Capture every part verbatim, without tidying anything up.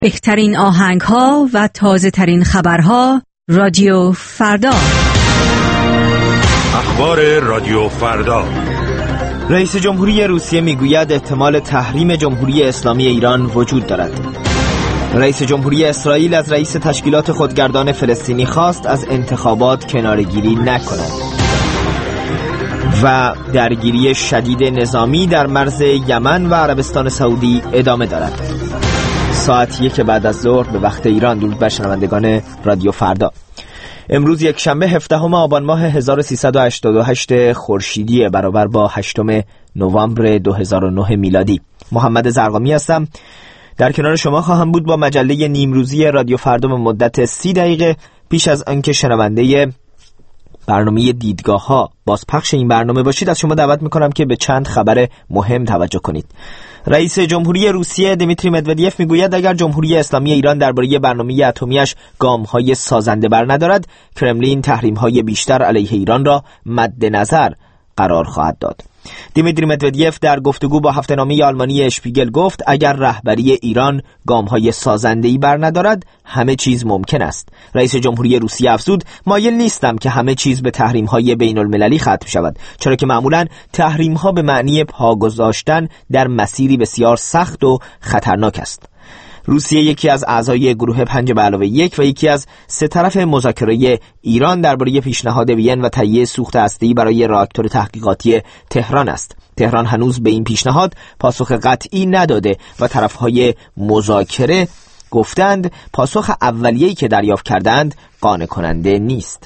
بهترین آهنگ‌ها و تازه‌ترین خبرها رادیو فردا. اخبار رادیو فردا. رئیس جمهوری روسیه میگوید احتمال تحریم جمهوری اسلامی ایران وجود دارد. رئیس جمهوری اسرائیل از رئیس تشکیلات خودگردان فلسطینی خواست از انتخابات کناره‌گیری نکند. و درگیری شدید نظامی در مرز یمن و عربستان سعودی ادامه دارد. ساعت یک بعد از ظهر به وقت ایران. درود بر شنوندگان رادیو فردا. امروز یک شنبه هفدهم آبان ماه هزار و سیصد و هشتاد و هشت خورشیدی برابر با هشتم نوامبر دو هزار و نه میلادی. محمد زرقامی هستم. در کنار شما خواهم بود با مجله نیمروزی رادیو فردا به مدت سی دقیقه. پیش از آنکه شنونده برنامه دیدگاه ها بازپخش این برنامه باشید، از شما دعوت میکنم که به چند خبر مهم توجه کنید. رئیس جمهوری روسیه دیمیتری مدودیف میگوید اگر جمهوری اسلامی ایران درباره برنامه اتمیش گام‌های سازنده بر ندارد، کرملین تحریم‌های بیشتر علیه ایران را مد نظر قرار خواهد داد. دیمیتری مدودیف در گفتگو با هفته‌نامه آلمانی اشپیگل گفت اگر رهبری ایران گام‌های سازنده‌ای بر ندارد، همه چیز ممکن است. رئیس جمهوری روسیه افزود مایل نیستم که همه چیز به تحریم‌های بین‌المللی ختم شود، چرا که معمولاً تحریم‌ها به معنی پا گذاشتن در مسیری بسیار سخت و خطرناک است. روسیه یکی از اعضای گروه پنج به علاوه یک و یکی از سه طرف مذاکره ایران درباره پیشنهاد وین و تهیه سوخت هسته‌ای برای راکتور تحقیقاتی تهران است. تهران هنوز به این پیشنهاد پاسخ قطعی نداده و طرف‌های مذاکره گفتند پاسخ اولیه‌ای که دریافت کردند قانع کننده نیست.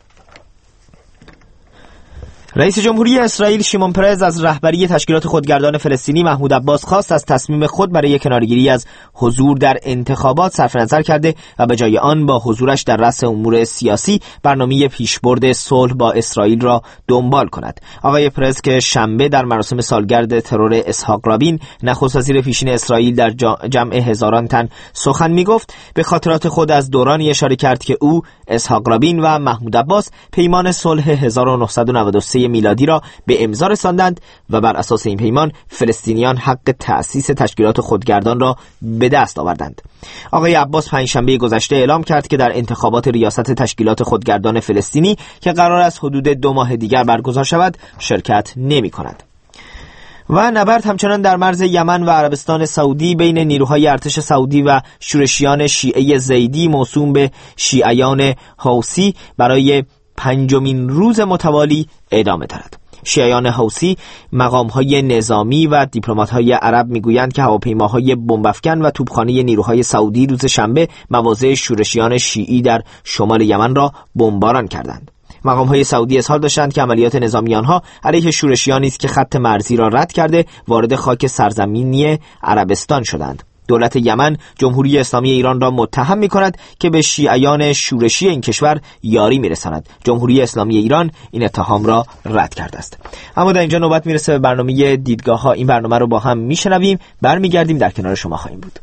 رئیس جمهوری اسرائیل شیمون پرز از رهبری تشکیلات خودگردان فلسطینی محمود عباس خواست از تصمیم خود برای کناره‌گیری از حضور در انتخابات صرف نظر کرده و به جای آن با حضورش در رأس امور سیاسی برنامه پیشبرد صلح با اسرائیل را دنبال کند. آقای پرز که شنبه در مراسم سالگرد ترور اسحاق رابین نخست وزیر پیشین اسرائیل در جمع هزاران تن سخن میگفت، به خاطرات خود از دورانی اشاره کرد که او، اسحاق رابین و محمود عباس پیمان صلح هزار و نهصد و نود و سه میلادی را به امضا رساندند و بر اساس این پیمان فلسطینیان حق تأسیس تشکیلات خودگردان را به دست آوردند. آقای عباس پنجشنبه گذشته اعلام کرد که در انتخابات ریاست تشکیلات خودگردان فلسطینی که قرار است حدود دو ماه دیگر برگزار شود شرکت نمی کند. و نبرد همچنان در مرز یمن و عربستان سعودی بین نیروهای ارتش سعودی و شورشیان شیعه زیدی موسوم به شیعیان حوثی برای پنجمین روز متوالی ادامه دارد. شیعیان حوثی مقام‌های نظامی و دیپلمات‌های عرب می‌گویند که هواپیماهای بمب‌افکن و توپخانه نیروهای سعودی روز شنبه مواضع شورشیان شیعی در شمال یمن را بمباران کردند. مقام‌های سعودی اظهار داشتند که عملیات نظامی آنها علیه شورشیانی است که خط مرزی را رد کرده وارد خاک سرزمینی عربستان شدند. دولت یمن جمهوری اسلامی ایران را متهم می‌کند که به شیعیان شورشی این کشور یاری می‌رساند. جمهوری اسلامی ایران این اتهام را رد کرده است. اما در اینجا نوبت میرسه به برنامه دیدگاه‌ها. این برنامه رو با هم میشنویم، برمیگردیم در کنار شما خواهیم بود.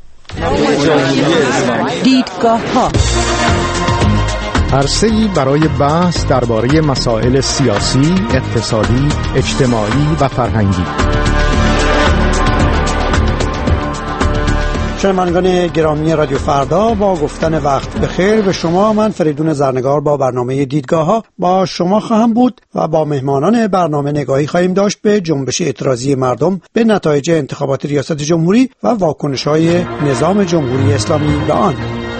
دیدگاه‌ها عرصه‌ای برای بحث درباره مسائل سیاسی، اقتصادی، اجتماعی و فرهنگی. شنوندگان گرامی رادیو فردا، با گفتن وقت بخیر به شما، من فریدون زرنگار با برنامه دیدگاه ها با شما خواهم بود و با مهمانان برنامه نگاهی خواهیم داشت به جنبش اعتراضی مردم به نتایج انتخابات ریاست جمهوری و واکنش های نظام جمهوری اسلامی به آن.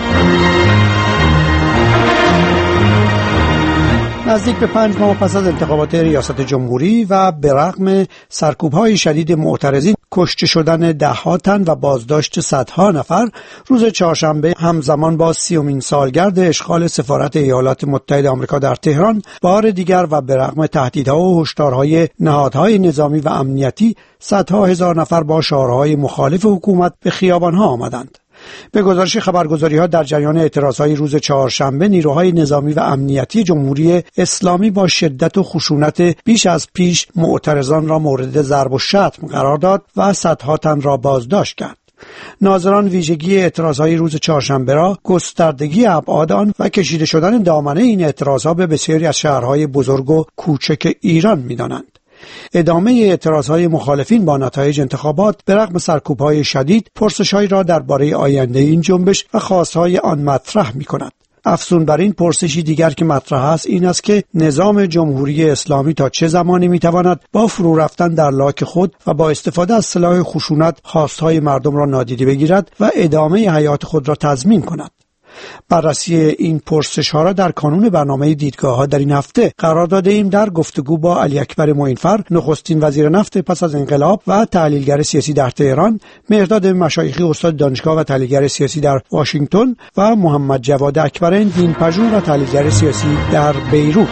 نزدیک به پنج ماه پس از انتخابات ریاست جمهوری و به رغم سرکوب‌های شدید معترضین، کشته شدن ده‌ها تن و بازداشت صدها نفر، روز چهارشنبه همزمان با سیومین سالگرد اشغال سفارت ایالات متحده آمریکا در تهران، بار دیگر و به رغم تهدیدها و هشدارهای نهادهای نظامی و امنیتی، صدها هزار نفر با شعارهای مخالف حکومت به خیابان‌ها آمدند. به گزارش خبرگزاری‌ها در جریان اعتراضهای روز چهارشنبه، نیروهای نظامی و امنیتی جمهوری اسلامی با شدت و خشونت بیش از پیش معترضان را مورد ضرب و شتم قرار داد و صدها تن را بازداشت کرد. ناظران ویژگی اعتراضهای روز چهارشنبه را گستردگی ابعاد آن و کشیده شدن دامنه این اعتراضها به بسیاری از شهرهای بزرگ و کوچک ایران می‌دانند. ادامه اعتراضهای مخالفین با نتایج انتخابات به رغم سرکوب‌های شدید پرسش‌هایی را درباره آینده این جنبش و خواست‌های آن مطرح می‌کند. افزون بر این پرسشی دیگر که مطرح است این است که نظام جمهوری اسلامی تا چه زمانی میتواند با فرو رفتن در لاک خود و با استفاده از سلاح خشونت خواستهای مردم را نادیده بگیرد و ادامه حیات خود را تضمین کند. بررسی این پرسش ها را در کانون برنامه دیدگاه ها در این هفته قرار داده ایم. در گفتگو با علی اکبر معینفر، نخستین وزیر نفت پس از انقلاب و تحلیلگر سیاسی در تهران، مهرداد مشایخی استاد دانشگاه و تحلیلگر سیاسی در واشنگتن و محمد جواد اکبرین دینپژوه و تحلیلگر سیاسی در بیروت.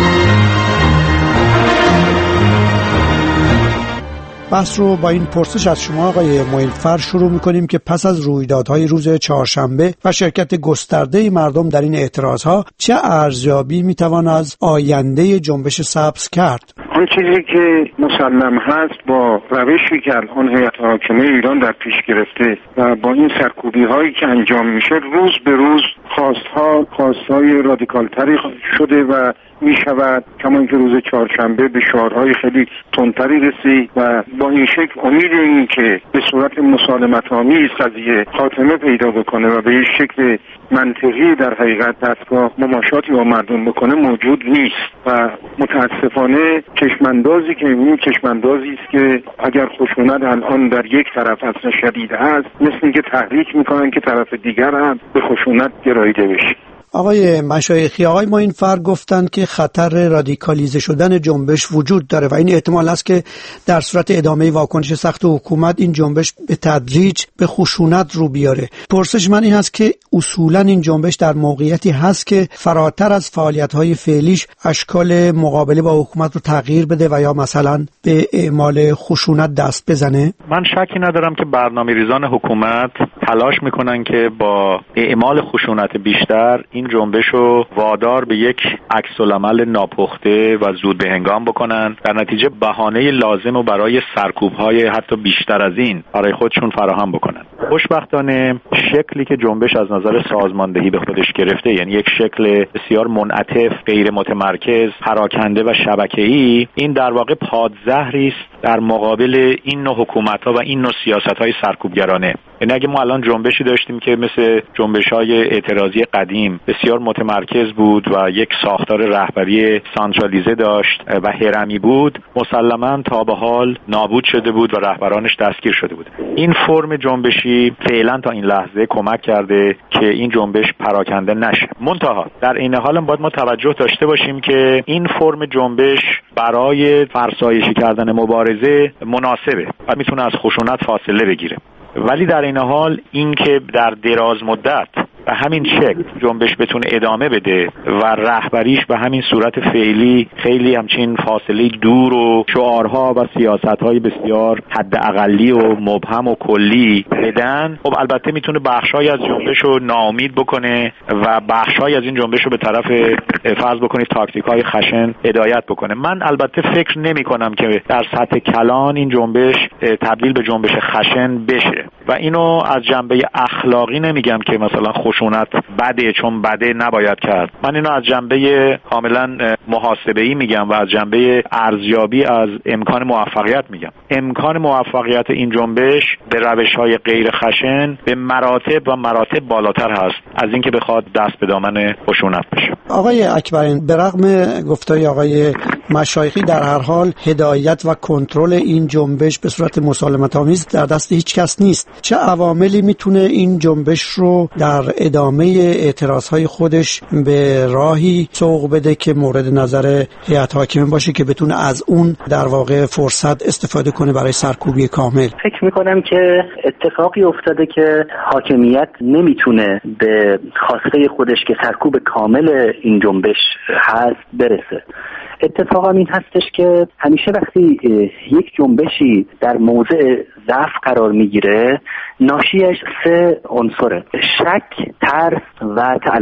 بحث رو با این پرسش از شما آقای معینفر شروع می‌کنیم که پس از رویدادهای روز چهارشنبه و شرکت گسترده مردم در این اعتراضها چه ارزیابی می‌توان از آینده جنبش سبز کرد؟ آن چیزی که مسلم هست با روشی که الان هیئت حاکمه ایران در پیش گرفته و با این سرکوبی هایی که انجام میشه روز به روز خواستها خواستهای رادیکالتری شده و می شود کما که روز چهارشنبه به شعارهای خیلی تندتری رسید و با این شکل امید این که به صورت مسالمت آمیز قضیه خاتمه پیدا بکنه و به یک شکل منطقی در حقیقت دستگاه مماشاتی با مردم بکنه موجود نیست و متاسفانه چشماندازی که این چشماندازی است که اگر خشونت الان در یک طرف اصلا شدید است، مثل اینکه تحریک میکنن که طرف دیگر هم به خشونت گراییده بشه. آقای مشایخی، آقای معینفر گفتند که خطر رادیکالیزه شدن جنبش وجود داره و این احتمال است که در صورت ادامه واکنش سخت حکومت این جنبش به تدریج به خشونت رو بیاره. پرسش من این هست که اصولا این جنبش در موقعیتی هست که فراتر از فعالیت‌های فعلیش اشکال مقابله با حکومت رو تغییر بده و یا مثلا به اعمال خشونت دست بزنه؟ من شکی ندارم که برنامه‌ریزان حکومت تلاش میکنن که با اعمال خشونت بیشتر این جنبش رو وادار به یک عکس‌العمل ناپخته و زود به هنگام بکنن، در نتیجه بهانه لازم و برای سرکوب‌های حتی بیشتر از این برای خودشون فراهم بکنن. خوشبختانه شکلی که جنبش از نظر سازماندهی به خودش گرفته، یعنی یک شکل بسیار منعطف، غیر متمرکز، پراکنده و شبکه‌ای، این در واقع پادزهری است در مقابل این نوع حکومت‌ها و این نوع سیاست‌های سرکوبگرانه. یعنی اگه ما الان جنبشی داشتیم که مثل جنبش‌های اعتراضی قدیم بسیار متمرکز بود و یک ساختار رهبری سانترالیزه داشت و هرمی بود، مسلماً تا به حال نابود شده بود و رهبرانش دستگیر شده بود. این فرم جنبشی فعلا تا این لحظه کمک کرده که این جنبش پراکنده نشه. منتها در این حال باید ما توجه داشته باشیم که این فرم جنبش برای فرسایشی کردن مبارزه مناسبه و میتونه از خشونت فاصله بگیره، ولی در این حال این که در دراز مدت به همین شکل جنبش بتونه ادامه بده و رهبریش به همین صورت فعلی خیلی همچین فاصله دور و شعارها و سیاست‌های بسیار حد اقلی و مبهم و کلی بدن، خب البته میتونه بخشای از جنبش رو ناامید بکنه و بخشای از این جنبش رو به طرف فرض بکنید تاکتیک‌های خشن هدایت بکنه. من البته فکر نمی‌کنم که در سطح کلان این جنبش تبدیل به جنبش خشن بشه و اینو از جنبه اخلاقی نمیگم که مثلا خشونت بده چون بده نباید کرد، من اینو از جنبه کاملا محاسبه‌ای میگم و از جنبه ارزیابی از امکان موفقیت میگم. امکان موفقیت این جنبش به روش‌های غیر خشن به مراتب و مراتب بالاتر هست از اینکه بخواد دست به دامن خشونت بشه. آقای اکبرین، به رغم گفتای آقای مشایخی در هر حال هدایت و کنترل این جنبش به صورت مسالمت‌آمیز در دست هیچ کس نیست. چه عواملی میتونه این جنبش رو در ادامه اعتراضهای خودش به راهی سوق بده که مورد نظر هیئت حاکمه باشه که بتونه از اون در واقع فرصت استفاده کنه برای سرکوبی کامل؟ فکر میکنم که اتفاقی افتاده که حاکمیت نمیتونه به خواسته خودش که سرکوب کامل این جنبش هست برسه. اتفاقا این هستش که همیشه وقتی یک جنبشی در موضع ضعف قرار میگیره ناشیش سه عنصره: شک، ترس و تعلق.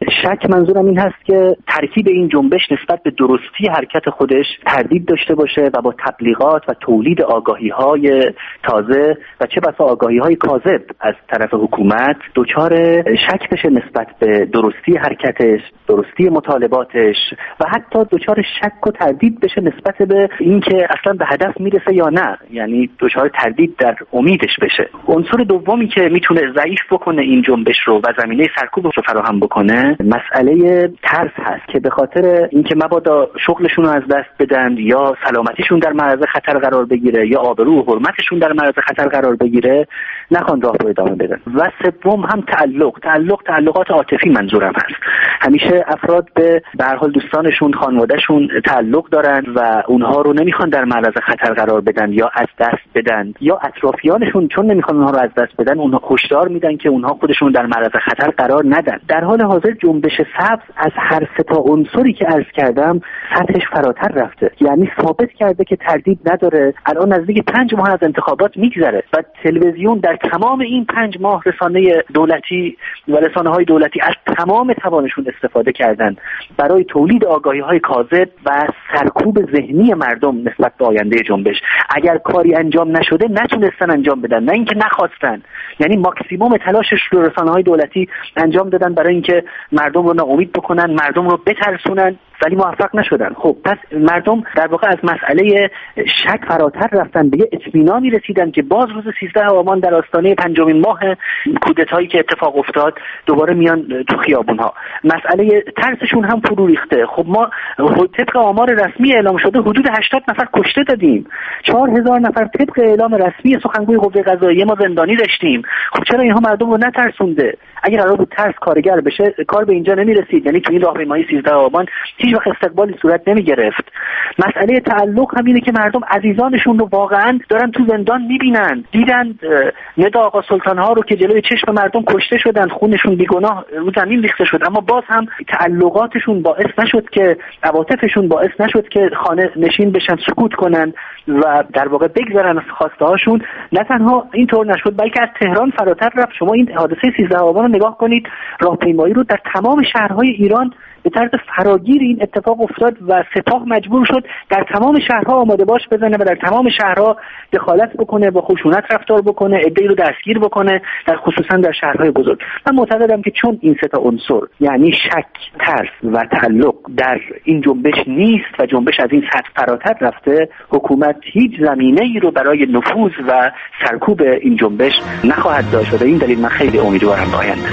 شک منظورم این هست که ترکیب این جنبش نسبت به درستی حرکت خودش تردید داشته باشه و با تبلیغات و تولید آگاهی‌های تازه و چه بسا آگاهی‌های کاذب از طرف حکومت دچار شک بشه نسبت به درستی حرکتش، درستی مطالباتش و حتی دچار شک و تردید بشه نسبت به اینکه اصلا به هدف میرسه یا نه، یعنی دچار تردید در امیدش بشه. عنصر دومی که میتونه ضعیف بکنه این جنبش رو و زمینه سرکوبش رو فراهم بکنه مسئله ترس هست که به خاطر اینکه مبادا شغلشون رو از دست بدن یا سلامتیشون در معرض خطر قرار بگیره یا آبرو و حرمتشون در معرض خطر قرار بگیره نخوان راه رو ادامه بدن. و سوم هم تعلق تعلق تعلقات عاطفی منظورم هست. همیشه افراد به به هر حال دوستانشون، خانوادهشون تعلق دارن و اونها رو نمیخوان در معرض خطر قرار بدن یا از دست بدن، یا اطرافیانشون چون نمیخوان اونها رو از دست بدن اونها هشدار میدن که اونها خودشون در معرض خطر قرار ندن. در حال حاضر جنبش سبز از هر سه تا عنصری که عرض کردم سطحش فراتر رفته، یعنی ثابت کرده که تردید نداره. الان نزدیک پنج ماه از انتخابات میگذره و تلویزیون در تمام این پنج ماه رسانه دولتی و رسانه‌های دولتی از تمام توانشون استفاده کردن برای تولید آگاهی‌های کاذب و سرکوب ذهنی مردم نسبت به آینده جنبش. اگر کاری انجام نشده نتونستن انجام بدن، نه اینکه نخواستن، یعنی ماکسیموم تلاشش رو رسانه‌های دولتی انجام دادن برای اینکه مردم رو ناامید بکنن، مردم رو بترسونن، ولی موفق نشدن. خب پس مردم در واقع از مسئله شک فراتر رفتن، به یه اطمینانی رسیدن که باز روز سیزده آبان در آستانه پنجمین ماه کودتایی که اتفاق افتاد دوباره میان تو خیابون‌ها. مسئله ترسشون هم فرو ریخته. خب ما طبق آمار رسمی اعلام شده حدود هشتاد نفر کشته دادیم، چهار هزار نفر طبق اعلام رسمی سخنگوی قوه قضاییه ما زندانی داشتیم. خب چرا اینها مردم رو نترسونده؟ اگر قرار بود ترس کارگر بشه کار به اینجا نمی‌رسید. یعنی تو این راهپیمایی سیزده آبان هیچ وقت استقبالی صورت نمی‌گرفت. مسئله تعلق هم اینه که مردم عزیزانشون رو واقعا دارن تو زندان می‌بینن. دیدن ندا آقا سلطان‌ها رو که جلوی چشم مردم کشته شدن، خونشون بیگناه رو زمین ریخته شد، اما باز هم تعلقاتشون باعث نشد که عواطفشون باعث نشد که خانه نشین بشن، سکوت کنن و در واقع بگذارن از خواسته هاشون. نه تنها اینطور نشد بلکه از تهران فراتر رفت. شما این حادثه سیزده آبان رو نگاه کنید، راهپیمایی رو در تمام شهرهای ایران به طرز فراگیر این اتفاق افتاد و سپاه مجبور شد در تمام شهرها آماده باش بزنه و در تمام شهرها دخالت بکنه، با خشونت رفتار بکنه، عده‌ای رو دستگیر بکنه، در خصوصا در شهرهای بزرگ. من معتقدم که چون این سه تا عنصر یعنی شک، ترس و تعلق در این جنبش نیست و جنبش از این سطح فراتر رفته، حکومت هیچ زمینه‌ای رو برای نفوذ و سرکوب این جنبش نخواهد داشت. و این دلیل من خیلی امیدوارم به آینده.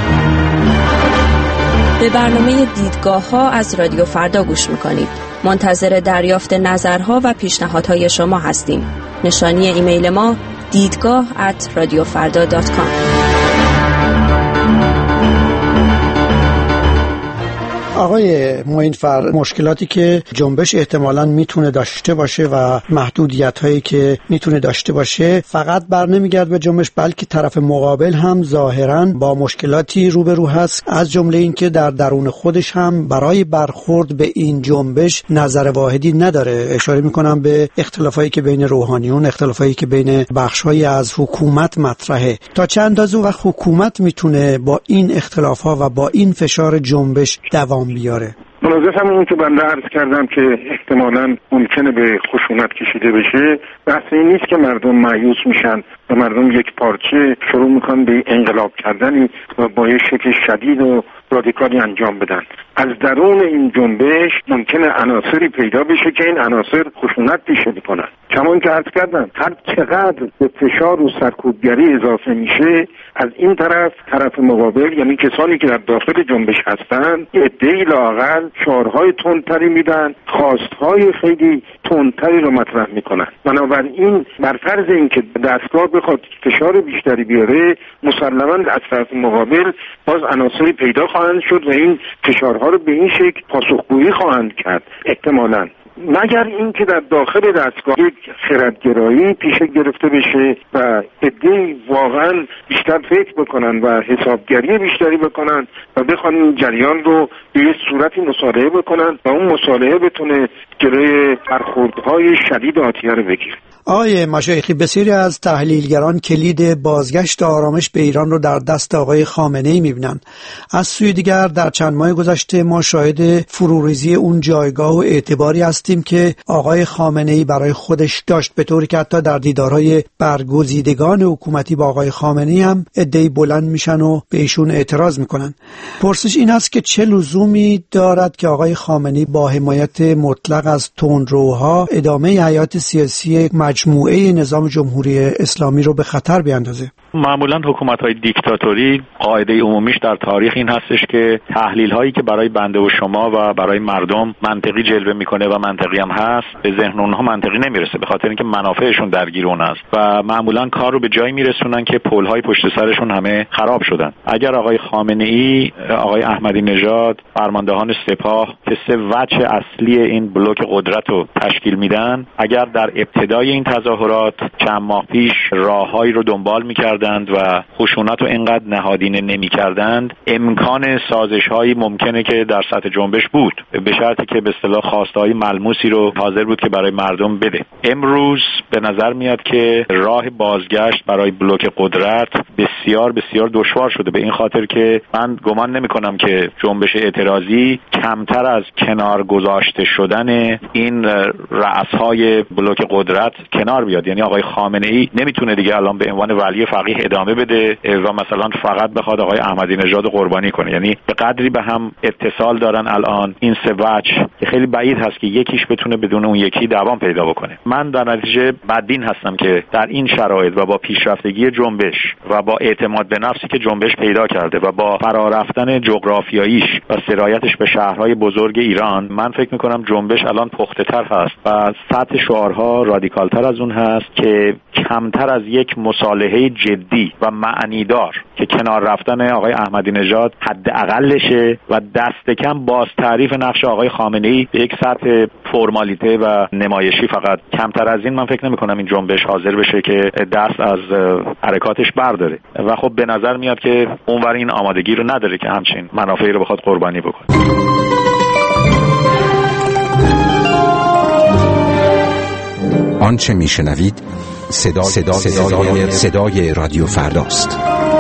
به برنامه دیدگاه ها از رادیو فردا گوش میکنید. منتظر دریافت نظرها و پیشنهادهای شما هستیم. نشانی ایمیل ما دیدگاه ات رادیو فردا دات کام. آقای معین‌فر، مشکلاتی که جنبش احتمالاً میتونه داشته باشه و محدودیت‌هایی که میتونه داشته باشه فقط بر نمیگرد به جنبش، بلکه طرف مقابل هم ظاهراً با مشکلاتی روبرو هست، از جمله این که در درون خودش هم برای برخورد به این جنبش نظر واحدی نداره. اشاره میکنم به اختلافایی که بین روحانیون، اختلافایی که بین بخش‌هایی از حکومت مطرحه. تا چند اندازه و حکومت میتونه با این اختلاف‌ها و با این فشار جنبش دوام بیاره؟ مناظر هم این که بنده عرض کردم که احتمالاً ممکنه به خشونت کشیده بشه. بحث این نیست که مردم مایوس میشن و مردم یک پارچه شروع میکنن به انقلاب کردن و با یک شکل شدید و رادیکالی انجام بدن. از درون این جنبش ممکنه عناصری پیدا بشه که این عناصر خشونت پیشه میکنن. چون که عرض کردم هر چقدر به فشار و سرکوبگری اضافه میشه، از این طرف طرف مقابل یعنی کسانی که در داخل جنبش هستن عده‌ای لااقل شعارهای تندتری میدن، خواستهای خیلی تندتری رو مطرح میکنن. بنابراین بر فرض اینکه دستگاه بخواد فشار بیشتری بیاره، مسلماً از طرف مقابل باز عناصری پیدا خواهند شد و این فشارها رو به این شکل پاسخگویی خواهند کرد احتمالاً. مگر اینکه در داخل دستگاه یک خردگرایی پیش گرفته بشه و عده‌ای واقعا بیشتر فکر بکنن و حسابگری بیشتری بکنن و بخوان این جریان رو به یک صورتی مصالحه بکنن و اون مصالحه بتونه جلوی برخوردهای شدید آتیه رو بگیره. آقای مشایخی، بسیاری از تحلیلگران کلید بازگشت آرامش به ایران رو در دست آقای خامنه‌ای می‌بینند. از سوی دیگر در چند ماه گذشته ما شاهد فروریزی اون جایگاه و اعتباری هستیم که آقای خامنه‌ای برای خودش داشت، به طوری که حتی در دیدارهای برگزیدگان حکومتی با آقای خامنه‌ای هم عده‌ای بلند میشن و به ایشون اعتراض میکنن. پرسش این است که چه لزومی دارد که آقای خامنه‌ای با حمایت مطلق از تندروها ادامه حیات سیاسی مجموعه نظام جمهوری اسلامی رو به خطر بیاندازه؟ معمولا حکومت‌های دیکتاتوری قاعده عمومیش در تاریخ این هستش که تحلیل‌هایی که برای بنده و شما و برای مردم منطقی جلوه میکنه و منطقی هم هست، به ذهن اونها منطقی نمیرسه، به خاطر اینکه منافعشون درگیر اون است و معمولا کار رو به جایی میرسونن که پل‌های پشت سرشون همه خراب شدن. اگر آقای خامنه‌ای، آقای احمدی نژاد، فرماندهان سپاه که سه وجه اصلی این بلوک قدرت رو تشکیل میدن، اگر در ابتدای این تظاهرات چند ماه پیش راههایی رو دنبال میکردند و خشونت رو اینقدر نهادینه نمی‌کردند، امکان سازش‌هایی ممکنه که در سطح جنبش بود، به شرطی که به اصطلاح خواسته‌های ملموسی رو حاضر بود که برای مردم بده. امروز به نظر میاد که راه بازگشت برای بلوک قدرت بسیار بسیار دشوار شده، به این خاطر که من گمان نمی‌کنم که جنبش اعتراضی کمتر از کنار گذاشته شدن این رأس‌های بلوک قدرت کنار بیاد. یعنی آقای خامنه‌ای نمیتونه دیگه الان به عنوان ولی فقیه ادامه بده و مثلا فقط بخواد آقای احمدی نژاد قربانی کنه. یعنی به قدری به هم اتصال دارن الان این سه وجه که خیلی بعید هست که یکیش بتونه بدون اون یکی دوام پیدا بکنه. من در نتیجه بدبین هستم که در این شرایط و با پیشرفتگی جنبش و با اعتماد به نفسی که جنبش پیدا کرده و با فرارفتن جغرافیاییش و سرایتش به شهرهای بزرگ ایران، من فکر میکنم جنبش الان پخته تر هست و سطح شعارها رادیکال تر از اون هست که کمتر از یک مصالحه جدی و معنیدار که کنار رفتن آقای احمدی نژاد حداقلشه و دست کم باز تعریف نقش آقای خامنه‌ای به یک سطح فرمالیته و نمایشی فقط، کمتر از این من فکر نمی کنم این جنبش حاضر بشه که دست از حرکاتش برداره و خب به نظر میاد که اونور این آمادگی رو نداره که همچین منافعی رو بخواد قربانی بکنه. آنچه میشنوید صدا صدا صدای, صدای رادیو فرداست.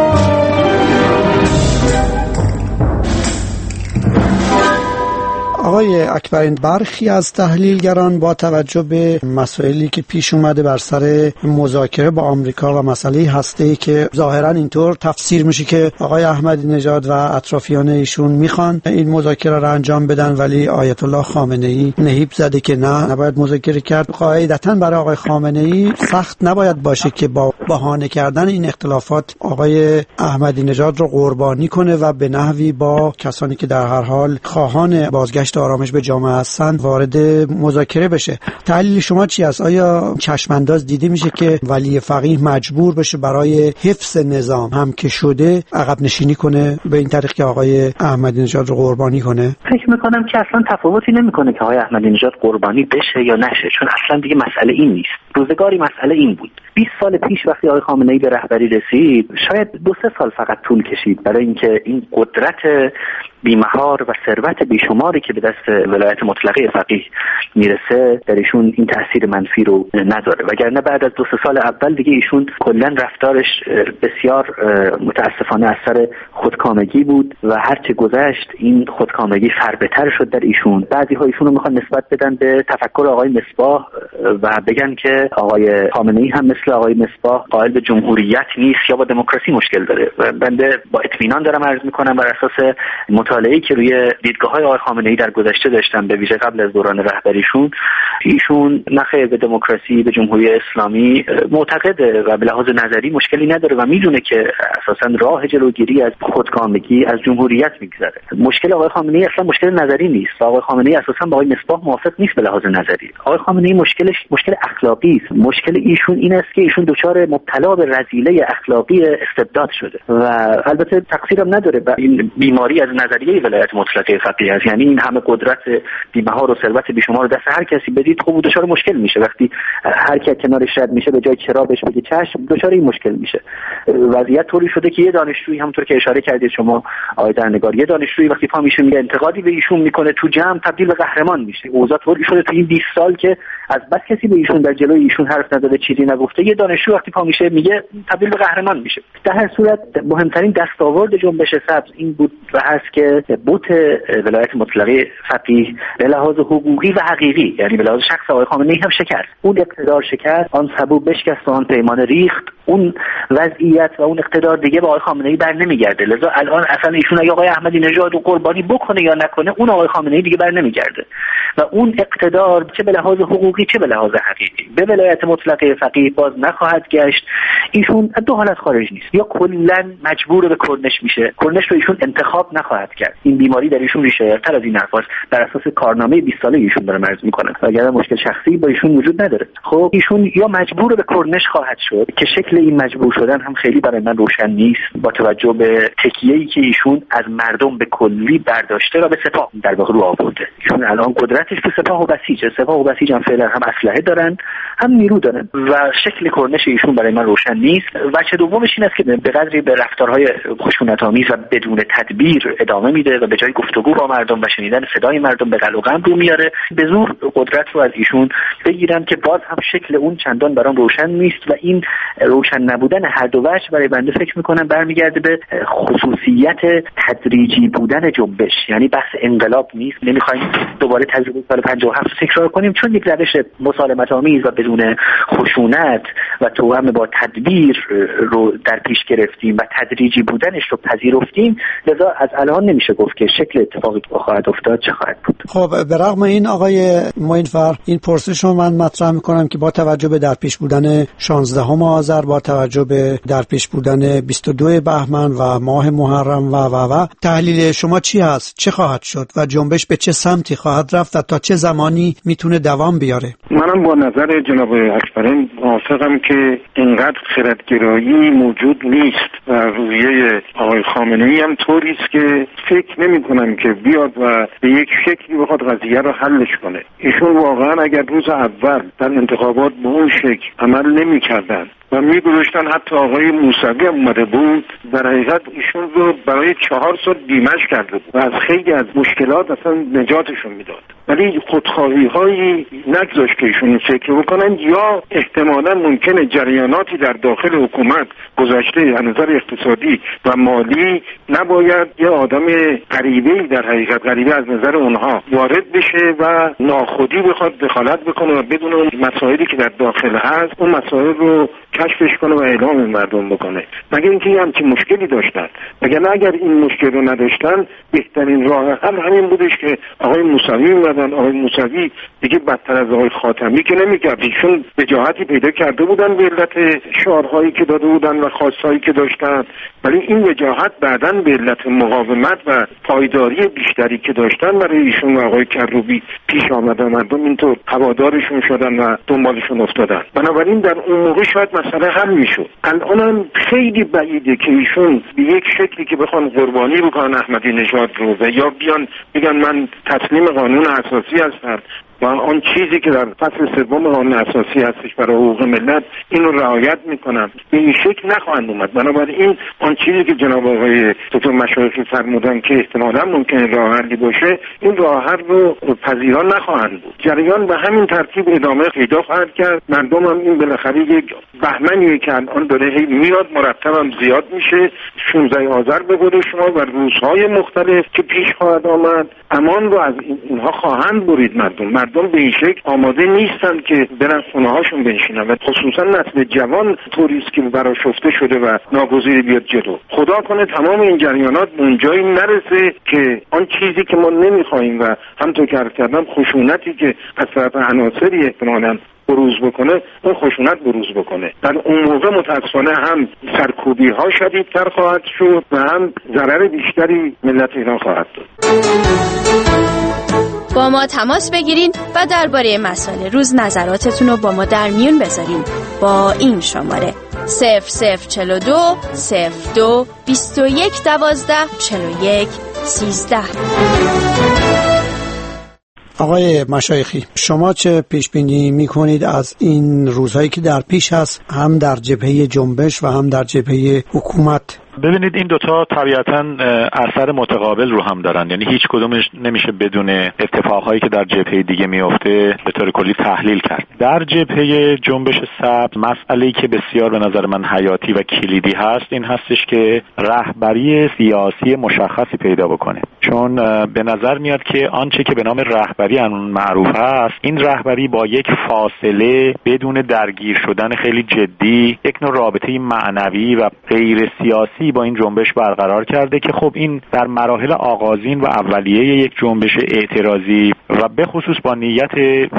آقای اکبرین، برخی از تحلیلگران با توجه به مسائلی که پیش اومده بر سر مذاکره با آمریکا و مسئله هسته‌ای که ظاهرا اینطور تفسیر میشه که آقای احمدی نژاد و اطرافیان ایشون میخوان این مذاکره را انجام بدن، ولی آیت الله خامنه‌ای نهیب زده که نه، نباید مذاکره کرد. قاعدتاً برای آقای خامنه‌ای سخت نباید باشه که با بهانه کردن این اختلافات آقای احمدی نژاد رو قربانی کنه و به نحوی با کسانی که در هر حال خواهان بازگشت آرامش به جامعه هستند وارد مذاکره بشه. تحلیل شما چی است؟ آیا چشمانداز دیده میشه که ولی فقیه مجبور بشه برای حفظ نظام هم که شده عقب نشینی کنه به این طریق که آقای احمدی نژاد رو قربانی کنه؟ فکر میکنم که اصلا تفاوتی نمیکنه که آقای احمدی نژاد قربانی بشه یا نشه، چون اصلا دیگه مسئله این نیست. روزگاری مسئله این بود. بیست سال پیش وقتی آقای خامنه‌ای به رهبری رسید، شاید دو سه سال فقط طول کشید برای اینکه این قدرت بیمهار و ثروت بیشماری که به دست ولایت مطلقه فقیه میرسه در ایشون این تاثیر منفی رو نداره، وگرنه بعد از دو سه سال اول دیگه ایشون کلا رفتارش بسیار متاسفانه از سر خودکامگی بود و هرچه گذشت این خودکامگی فربه‌تر شد در ایشون. بعضی ها ایشون رو میخوان نسبت بدن به تفکر آقای مصباح و بگن که آقای خامنه‌ای هم مثل آقای مصباح قائل به جمهوریت نیست یا با دموکراسی مشکل داره. و بنده با اطمینان دارم عرض میکنم بر اساس مطالعه‌ای که روی دیدگاه‌های آقای خامنه‌ای در گذشته داشتم، به ویژه قبل از دوران رهبریشون، ایشون نخیر به دموکراسی، به جمهوری اسلامی معتقده و به لحاظ نظری مشکلی نداره و میدونه که اساساً راه جلوگیری از خودکامگی از جمهوریت میگذره. مشکل آقای خامنه‌ای اصلا مشکل نظری نیست. آقای خامنه‌ای اساساً با آقای مصباح موافق نیست به لحاظ نظری. آقای خامنه‌ای مشکلش مشکل اخلاقی است. مشکل ایشون این است که ایشون دچار مبتلا به رذیله اخلاقی استبداد شده و البته تقصیرم نداره و این بیماری از نظریه ولایت مطلقه فقیه است. یعنی این همه قدرت بی‌محور و ثروت بیشمار رو دست هر کسی بدید، خب دچار مشکل میشه. وقتی هر کی کنارش رد میشه به جای چرا بهش بگه چشم، دچار این مشکل میشه. وضعیت طوری شده که یه دانشجویی همونطور که اشاره کردید شما آقای درنگار، یه دانشجویی وقتی پا میشه میگه انتقادی به ایشون میکنه تو جمع تبدیل به قهرمان میشه. اوضاع طوری شده تو این بیست سال که از بس کسی به ایشون در جلوی ایشون حرف نزده، چیزی نگفته، یه دانشجو وقتی پا میشه میگه تبدیل به قهرمان میشه. در هر صورت مهمترین دستاورد جنبش سبز این بود و هست که بت ولایت مطلقه فقیه به لحاظ حقوقی و حقیقی، یعنی به لحاظ شخص آقای خامنه‌ای هم شکست. اون اقتدار شکست، آن سبو بشکست و آن پیمان ریخت. اون وضعیت و اون اقتدار دیگه به آقای خامنه‌ای بر نمیگرده. لذا الان اصلا ایشون اگه آقای احمدی نژاد رو قربانی بکنه یا نکنه، اون آقای خامنه‌ای دیگه بر نمیگرده و اون اقتدار چه به لحاظ حقوقی چه به لحاظ حقیقی به ولایت مطلقه فقیه باز نخواهد گشت. ایشون دو حالت خارج نیست، یا کلا مجبور به کرنش میشه، کرنش رو ایشون انتخاب نخواهد کرد. این بیماری در ایشون ریشه‌دارتر از این حرفاست، بر اساس کارنامه بیست ساله ایشون داره مرز میکنه و اگر مشکل شخصی با ایشون وجود نداره. خب ایشون یا مجبور به کرنش خواهد شد که شکل این مجبور شدن هم خیلی برای من روشن نیست با توجه به تکیه‌ای که ایشون از مردم به کلی برداشته و به سپاه در واقع رو آورده. ایشون الان قدرتش به سپاه و بسیجه، سپاه و بسیج هم فعلا هم اسلحه دارن هم نیرو دارن و شکل کرنش ایشون برای من روشن نیست. وجه دومش این است که به قدری به رفتارهای خشونت‌آمیز و بدون تدبیر ادامه میده و به جای گفتگو با مردم و شنیدن صدای مردم به قلق و غم رو میاره، به زور قدرت رو از ایشون بگیرن که باز هم شکل اون چندان برام روشن نیست و این روشن نبودن هر دو وجه برای بنده فکر میکنم برمیگرده به خصوصیت تدریجی بودن جنبش. یعنی بحث انقلاب نیست، نمیخوایم دوباره تجربه سال پنجاه و هفت تکرار کنیم، چون یک روش مسالمت آمیز و بدون خشونت و توأم با تدبیر رو در پیش گرفتیم و تدریجی بودنش رو پذیرفتیم. لذا از الان نمیشه گفت که شکل اتفاقی که خواهد افتاد چه خواهد بود. خب به رغم این آقای معینفر، این پرسش رو من مطرح میکنم که با توجه به در پیش بودن شانزدهم آذر، با توجه به در پیش بودن بیست و دوم بهمن و ماه محرم و و و تحلیل شما چی هست؟ چه خواهد شد و جنبش به چه سمتی خواهد رفت و تا چه زمانی میتونه دوام بیاره؟ منم با نظر جناب اکبرین موافقم که اینقدر خردگرایی موجود نیست و رویه آقای خامنه‌ای هم طوری است که فکر نمی کنم که بیاد و به یک شکلی بخواد قضیه رو حلش کنه. ایشون واقعا اگر روز اول در انتخابات به اون شکل عمل نمی کردن و می گذاشتن حتی آقای موسوی هم اومده بود، در حقیقت ایشون رو برای چهار سال بیمش کرده بود و از خیلی از مشکلات اصلا نجاتشون میداد. ولی خودخواهی هایی نگذاشت که ایشون فکر بکنن، یا احتمالا ممکنه جریاناتی در داخل حکومت گذشته از نظر اقتصادی و مالی نباید یه آدم غریبه‌ای در حقیقت غریبه از نظر اونها وارد بشه و ناخودی بخواد دخالت بکنه و بدون اون مسائلی که در داخل هست اون مسائل رو کشفش کنه و اعلام مردم بکنه. مگه اینکه همچین مشکلی داشتن؟ مگه نه اگر این مشکل رو نداشتن بهترین راه حل همین بودش که آقای موسوی اومدن. آقای موسوی دیگه بدتر از آقای خاتمی که نمی‌کرد، ایشون وجاهتی پیدا کرده بودن به علت شعارهایی که داده بودن و خواستهایی که داشتن، ولی این وجاهت بعداً به علت مقاومت و پایداری بیشتری که داشتن برای ایشون و آقای کروبی پیش آمدن، مردم اینطور هوادارشون شدن و دنبالشون افتادن. بنابراین در اون موقع شاید مسئله حل میشد. الانم خیلی بعیده که ایشون به یک شکلی که بخوان قربانی بکنن احمدی نژاد رو و یا بیان بگن من تسلیم قانون اساسی هستم و آن چیزی که در فصل سوم قانون اساسی هستش برای حقوق ملت اینو رعایت میکنن، به این شکل نخواهند اومد. بنابراین آن چیزی که جناب آقای دکتر مشایخی فرمودن که احتمالاً ممکنه راه حلی باشه، این راه حل رو پذیرا نخواهند بود. جریان به همین ترتیب ادامه پیدا خواهد کرد. مردم هم این بالاخره یک بهمنیه که الان داره هی میاد، مرتب هم زیاد میشه. شانزده آذر به قول شما و روزهای مختلف که پیش خواهد آمد امان رو از اینها خواهند برید. مردم مردم به این شکل آماده نیستن که برن خونه هاشون بنشینن و خصوصا نسل جوان طوری است که برآشفته شده و ناگزیر بیاد جلو. خدا کنه تمام این جریانات به اون جایی نرسه که آن چیزی که ما نمیخوایم و همونطور که عرض کردم خشونتی که از طرف عناصری احتمالاً بروز بکنه، اون خشونت بروز بکنه. در اون موقع متاسفانه هم سرکوبی ها شدیدتر خواهد شد و هم ضرر بیشتری ملت ایران خواهد داد. با ما تماس بگیرید و درباره مسائل روز نظراتتون رو با ما در میون بذارین با این شماره صفر صفر چهل و دو صفر دو بیست و یک دوازده چهل و یک سیزده. آقای مشایخی، شما چه پیش بینی میکنید از این روزهایی که در پیش هست، هم در جبهه جنبش و هم در جبهه حکومت؟ ببینید این دوتا طبیعتاً اثر متقابل رو هم دارن، یعنی هیچ کدومش نمیشه بدون اتفاقهایی که در جبهه دیگه میفته به طور کلی تحلیل کرد. در جبهه جنبش سبز مسئله‌ای که بسیار به نظر من حیاتی و کلیدی هست این هستش که رهبری سیاسی مشخصی پیدا بکنه، چون به نظر میاد که آنچه که به نام رهبری معروف هست این رهبری با یک فاصله بدون درگیر شدن خیلی جدی یک نوع رابطه معنوی و غیر سیاسی با این جنبش برقرار کرده که خب این در مراحل آغازین و اولیه یک جنبش اعتراضی و به خصوص با نیت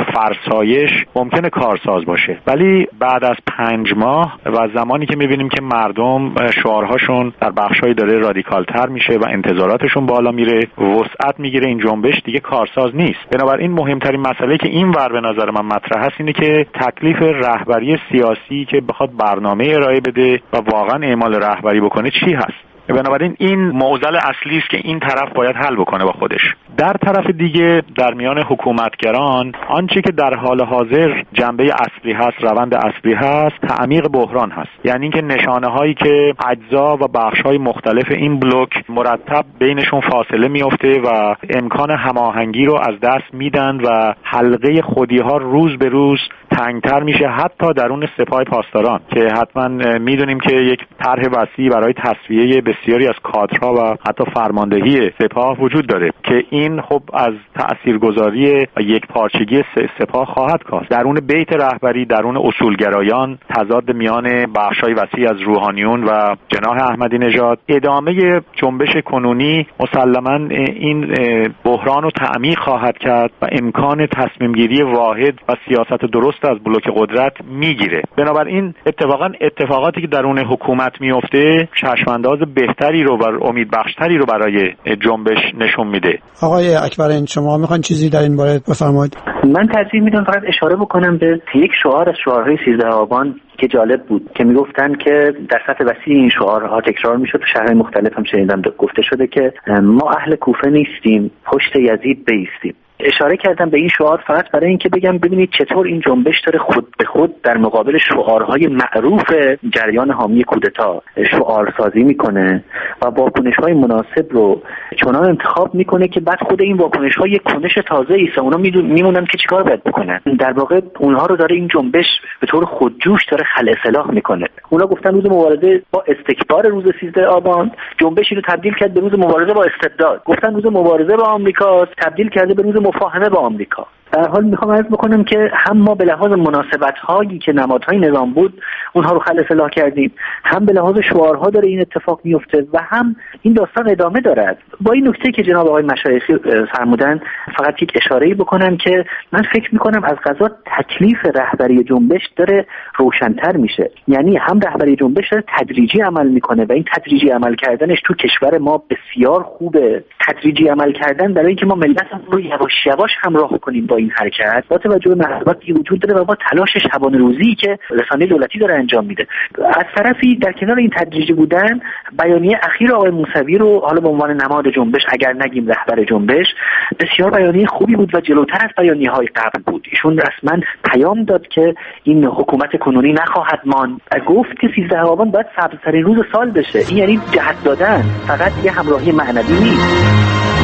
فرسایش ممکنه کارساز باشه، ولی بعد از پنج ماه و زمانی که میبینیم که مردم شعارهاشون در بخشایی داره رادیکالتر میشه و انتظاراتشون بالا میره، وسعت میگیره، این جنبش دیگه کارساز نیست. بنابراین مهمترین مسئله که این ور به نظر من مطرح هست اینه که تکلیف رهبری سیاسی که بخواد برنامه ارائه بده و واقعا اعمال رهبری بکنه چی هست. بنابراین این معضل اصلی است که این طرف باید حل بکنه با خودش. در طرف دیگه در میان حکومتگران آنچه که در حال حاضر جنبه اصلی هست، روند اصلی هست، تعمیق بحران هست. یعنی اینکه نشانه هایی که اجزا و بخش های مختلف این بلوک مرتب بینشون فاصله میفته و امکان هماهنگی رو از دست میدن و حلقه خودی ها روز به روز تنگتر میشه، حتی درون سپاه پاسداران که حتما میدونیم که یک طرح وسیع برای تصفیه بسیاری از کادرها و حتی فرماندهی سپاه وجود داره که این خب از تاثیرگذاری و یک پارچگی سپاه خواهد کاست. درون بیت رهبری، درون اصولگرایان، تضاد میان بخشای وسیع از روحانیون و جناح احمدی نژاد، ادامه جنبش کنونی مسلماً این بحران رو تعمیق خواهد کرد و امکان تصمیم گیری واحد و سیاست درست از بلوک قدرت میگیره. بنابراین اتفاقا اتفاقاتی که درون حکومت میفته چشمانداز بهتری رو و امیدبخشتری رو برای جنبش نشون میده. آقای اکبرین شما میخواین چیزی در این باره بفرمایید؟ من ترجیح میدم فقط اشاره بکنم به یک شعار از شعارهای سیزده آبان که جالب بود که میگفتن که در سطح وسیع این شعارها تکرار میشد، تو شهرهای مختلف هم شنیدم گفته شده که ما اهل کوفه نیستیم، پشت یزید بایستیم. اشاره کردم به این شعار فقط برای اینکه بگم ببینید چطور این جنبش داره خود به خود در مقابل شعارهای معروف جریان حامی کودتا شعارسازی میکنه و واکنش‌های مناسب رو چنان انتخاب میکنه که بعد خود این واکنش‌ها یک کنش تازه‌ای است. اونا میمونن که چیکار باید بکنن. در واقع اونها رو داره این جنبش به طور خودجوش داره خلع اصلاح میکنه. اونا گفتن روز مبارزه با استکبار روز سیزده آبان جنبشی رو تبدیل کرد به روز مبارزه با استبداد. گفتن روز مبارزه با آمریکا تبدیل کرده به روز مفاهمه با آمریکا. در حال میخوام عرض بکنم که هم ما به لحاظ مناسبت هایی که نمادهای نظام بود اونها رو خلع اصلاح کردیم، هم به لحاظ شعارها داره این اتفاق میفته و هم این داستان ادامه دارد. با این نکته که جناب آقای مشایخی فرمودن فقط یک اشاره‌ای بکنم که من فکر میکنم از قضا تکلیف رهبری جنبش داره روشن‌تر میشه. یعنی هم رهبری جنبش داره تدریجی عمل میکنه و این تدریجی عمل کردنش تو کشور ما بسیار خوبه. تدریجی عمل کردن برای اینکه ما ملتمون رو یواش یواش همراه کنیم با این حرکت با توجه به محدودیتی وجود داره و با تلاش شبانه روزی که رسانه دولتی داره انجام میده. از طرفی در کنار این تدریجی بودن بیانیه اخیر آقای موسوی رو حالا به عنوان نماد جنبش اگر نگیم رهبر جنبش بسیار بیانیه خوبی بود و جلوتر از بیانیه‌های قبل بود. ایشون رسما پیام داد که این حکومت کنونی نخواهد ماند. گفت که سیزده آبان باید سبزترین روز سال بشه. این یعنی جهت دادن، فقط یه همراهی معنوی نیست.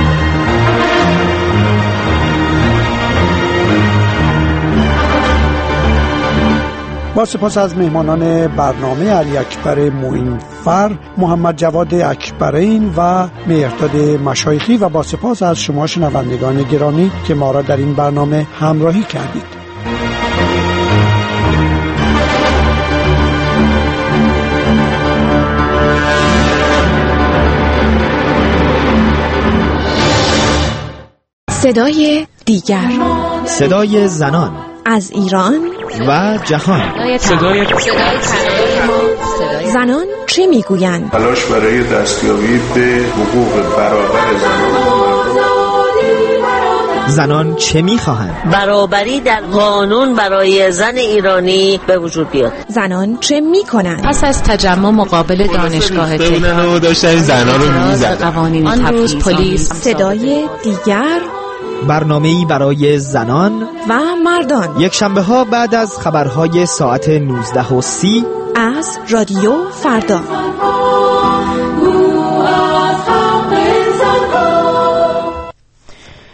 با سپاس از مهمانان برنامه علی اکبر معینفر، محمد جواد اکبرین و مهرداد مشایخی و با سپاس از شما شنوندگان گرامی که ما را در این برنامه همراهی کردید. صدای دیگر، صدای زنان از ایران و جهان. صدای زنان چه میگویند؟ تلاش برای دستیابی به حقوق برابر زنان. زنان چه میخواهند؟ برابری در قانون برای زن ایرانی به وجود بیاد. زنان چه میکنند؟ پس از تجمع مقابل دانشگاه تهران داشتن زنان رو میزدن. آن روز پلیس. صدای دیگر، برنامه‌ای برای زنان و مردان، یک شنبه ها بعد از خبرهای ساعت نوزده و سی از رادیو فردا.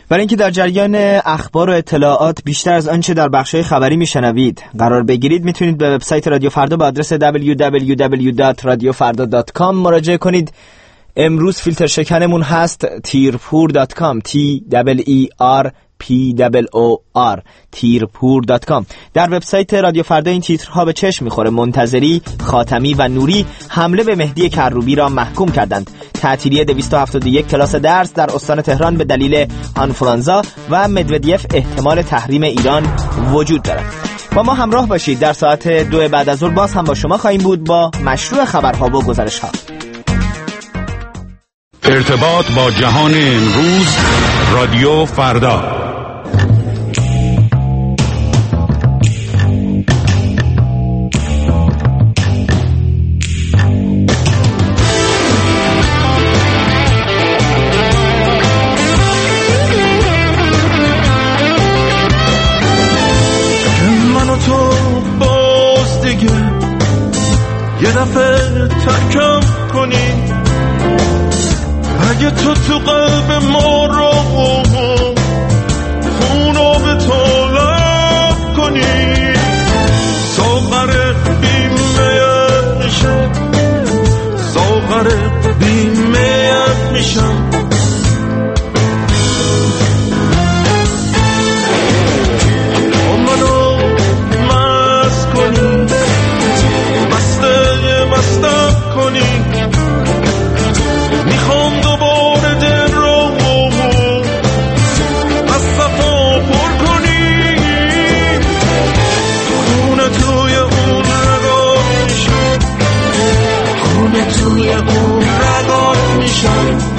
برای اینکه در جریان اخبار و اطلاعات بیشتر از آنچه در بخش‌های خبری میشنوید قرار بگیرید، میتونید به وبسایت رادیو فردا به آدرس دبلیو دبلیو دبلیو دات رادیو فردا دات کام مراجعه کنید. امروز فیلتر شکنمون هست تیرپور دات کام تی دبل ای آر پی دبل او آر تیرپور دات کام. در وبسایت رادیو فردا این تیترها به چشم میخوره: منتظری، خاتمی و نوری حمله به مهدی کروبی را محکوم کردند. تعطیلی دویست و هفتاد و یک کلاس درس در استان تهران به دلیل آنفولانزا و مدودیف احتمال تحریم ایران وجود دارد. با ما همراه باشید. در ساعت دو بعد از ظهر باز هم با شما خواهیم بود با مشروع خبرها و گزارش‌ها. ارتباط با جهان امروز، رادیو فردا. یه دفعه ترکم کنی، اگه تو تو قلب ما رو خونو به طلب کنی، ساغر بیمیت میشم، ساغر بیمیت میشم. منو مست کنی، مستم کنی، میخوام دوباره دل رو از صفا پر کنی، خونه توی اون رگات میشم، خونه توی اون رگات میشم.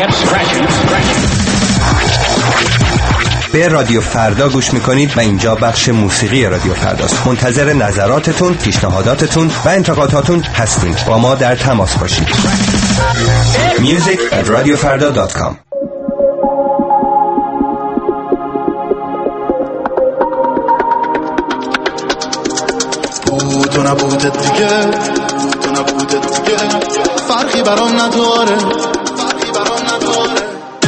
به رادیو فردا گوش میکنید و اینجا بخش موسیقی رادیو فرداست. منتظر نظراتتون، پیشنهاداتتون و انتقاداتون هستیم. با ما در تماس باشید. music at radio farda dot com. بود و نبودت دیگه، بود و نبودت دیگه، فرقی برام نداره، فرقی برام نداره.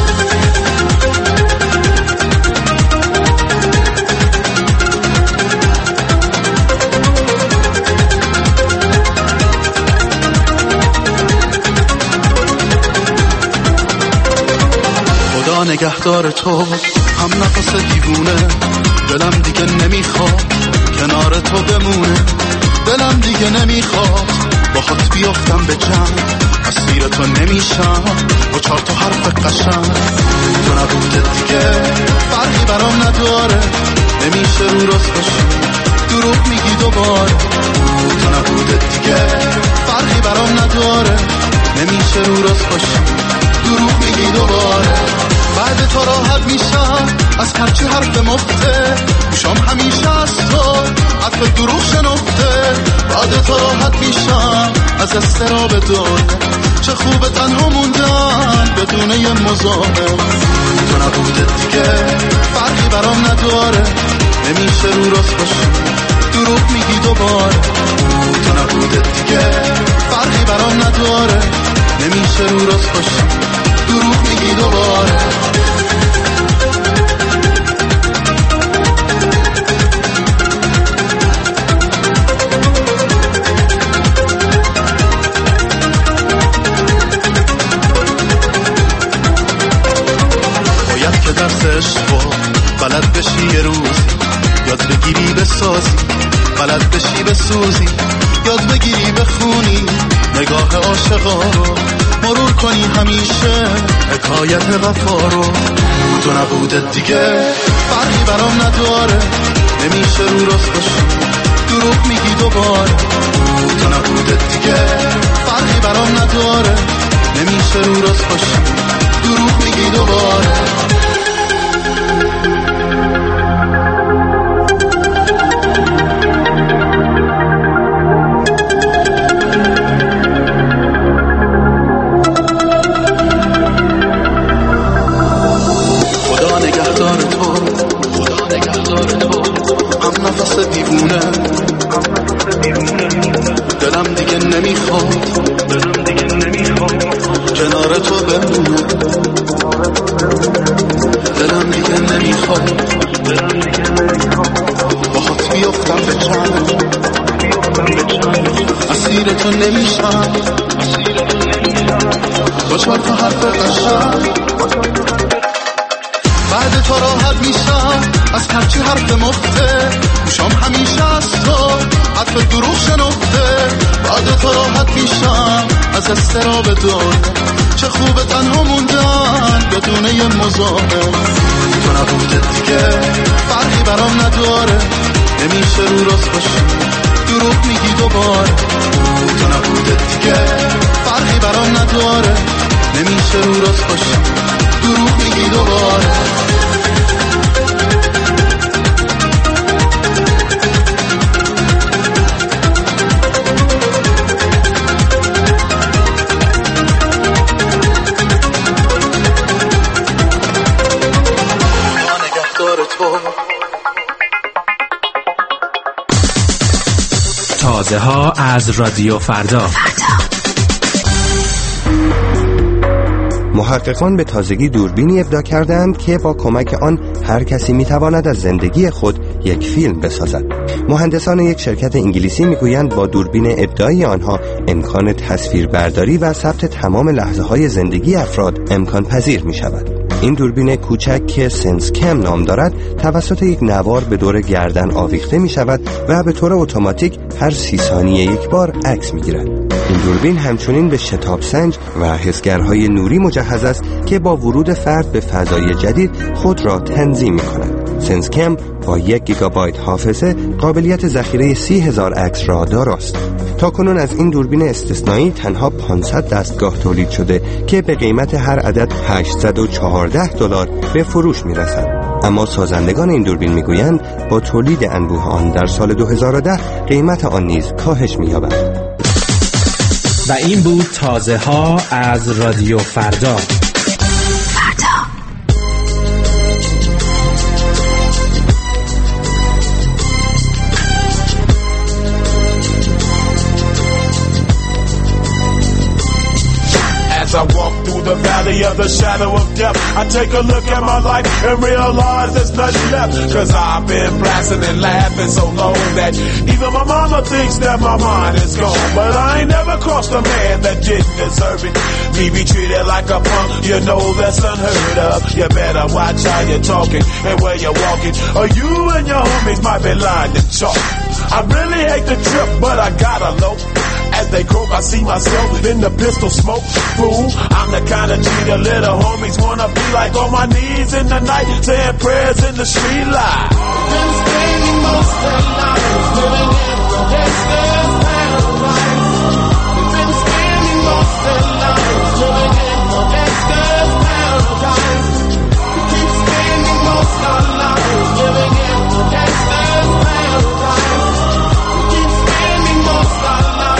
خدا نگهدار تو، هم نفس دیوونه، دلم دیگه نمیخواد کنار تو بمونه، دلم دیگه نمیخواد باهات بیافتم به جنگ، اسیر تو نمیشم با چهار تا حرف قشنگ. تو نبودت دیگه فرقی برام نداره، نمیشه رو راست باشی، دروغ میگی دوباره. تو نبودت دیگه فرقی برام نداره، نمیشه رو راست باشی، دروغ میگی دوباره. بعد تو راحت میشم از هرچی حرف مفته، گوشام همیشه از تو حرف دروغ شنفته. بعد تو راحت میشم از استراب دنیا، چه خوبه تنها موندن بدون یه مزاحم. تو نبودت دیگه فرقی برام نداره، نمیشه رو راست باشی، دروغ میگی دوباره. تو نبودت دیگه فرقی برام نداره، نمیشه رو راست باشی، دروغ میگی دوباره. باید که درس عشقو بلد بشی یه روزی، یاد بگیری بسازی، بلد بشی بسوزی، یاد بگیری بخونی نگاه عاشقا رو، مرور کنی همیشه حکایت وفا رو. تو نبودت دیگه فرقی برام نداره، نمیشه رو راست باشی، دروغ میگی دوباره. تو نبودت دیگه فرقی برام نداره، نمیشه رو راست باشی، دروغ میگی دوباره. دیوونه دلم دیگه نمیخواد، دلم دیگه نمیخواد کنار تو بمونه، دلم دیگه نمیخواد، دلم دیگه نمیخواد باهات بیافتم به چنگ، اسیر تو نمیشم، با چهار تا حرف قشنگ. بعد تو راحت میشم از هرچی حرف مفته، گوشام همیشه از تو حرف دروغ شنفته. بعد تو راحت میشم از استراب دنیا، چه خوبه تنها موندن بدون یه مزاحم. تو نبودت دیگه فرقی برام نداره، نمیشه رو راست باشی، دروغ میگی دوباره. تو نبودت دیگه فرقی برام نداره، نمیشه رو راست باشی، دروغ میگی دوباره. تازه ها از رادیو فردا. محققان به تازگی دوربینی ابداع کردند که با کمک آن هر کسی میتواند از زندگی خود یک فیلم بسازد. مهندسان یک شرکت انگلیسی میگویند با دوربین ابداعی آنها امکان تصویربرداری و ثبت تمام لحظه‌های زندگی افراد امکان پذیر می شود. این دوربین کوچک که سنس کم نام دارد توسط یک نوار به دور گردن آویخته می شود و به طور اتوماتیک هر سی ثانیه یک بار عکس می گیرد. این دوربین همچنین به شتاب سنج و حسگرهای نوری مجهز است که با ورود فرد به فضای جدید خود را تنظیم می کند. سنسکم با یک گیگابایت حافظه قابلیت ذخیره سی هزار عکس را دارست. تا کنون از این دوربین استثنایی تنها پانصد دستگاه تولید شده که به قیمت هر عدد هشتصد و چهارده دلار به فروش میرسند. اما سازندگان این دوربین میگویند با تولید انبوه آن در سال دو هزار و ده قیمت آن نیز کاهش می‌یابد. و این بود تازه ها از رادیو فردا. I walk through the valley of the shadow of death, I take a look at my life and realize there's nothing left. Cause I've been blasting and laughing so long that even my mama thinks that my mind is gone. But I ain't never crossed a man that didn't deserve it. Me be treated like a punk, you know that's unheard of. You better watch how you're talking and where you're walking, or you and your homies might be lying to chalk. I really hate the trip, but I gotta low. As they croak, I see myself in the pistol smoke. Fool, I'm the kind of G the little homies wanna be like, on my knees in the night, saying prayers in the street light. Been spending most of lives living in the gangster's paradise. Been spending most of lives living in the gangster's paradise. Keep spending most of lives living in the gangster's paradise. Keep spending most of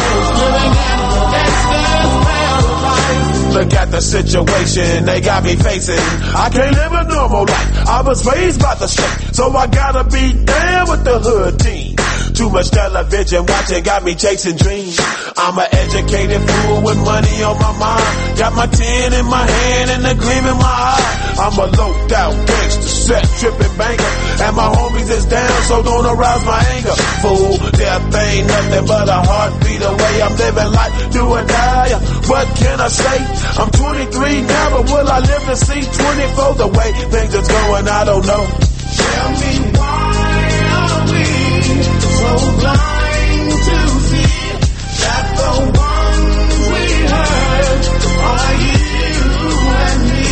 Look at the situation they got me facing. I can't live a normal life. I was raised by the street, so I gotta be down with the hood team. Too much television watching got me chasing dreams. I'm an educated fool with money on my mind. Got my tin in my hand and a gleam in my eye. I'm a loped out gangster, set tripping banker, and my homies is down, so don't arouse my anger. Fool, death ain't nothing but a heartbeat away. I'm living life, do or die. What can I say? I'm twenty-three now, but will I live to see twenty-four? The way things are going, I don't know. Tell me why are we so blind to see that the ones we hurt are you and me?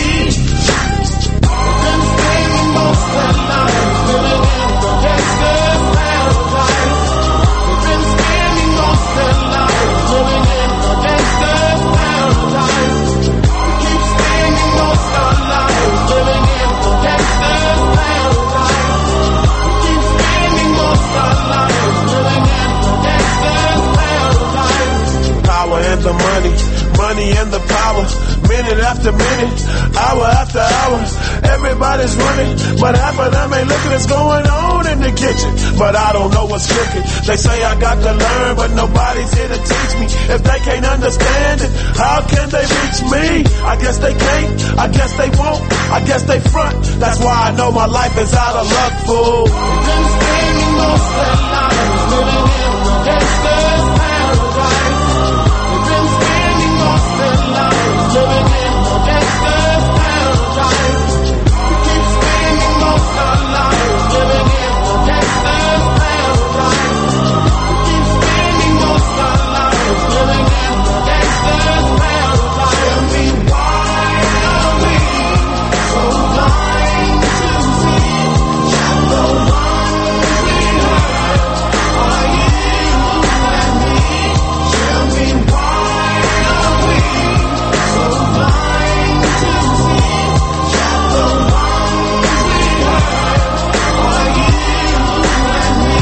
Been spending most of life living in the gangster's paradise. Been spending most of life living in the gangster's paradise. Keep spending most of life living in the gangster's paradise. Keep spending most of life living in the gangster's paradise. Power and the money, money and the power. Minute after minute, hour after hour, everybody's running, but half of them ain't looking what's going on in the kitchen. But I don't know what's cooking. They say I got to learn, but nobody's here to teach me. If they can't understand it, how can they reach me? I guess they can't, I guess they won't, I guess they front. That's why I know my life is out of luck, fool. Been spending most of lives living in the gangster's paradise. Been spending most of lives living in the gangster's paradise. Keep spending most of lives living in the gangster's paradise. Keep spending most of lives living in the gangster's paradise. Tell me why are we so blind to see that the ones we hurt are you and me? Tell me why are we so blind to see that the ones we hurt are you and me?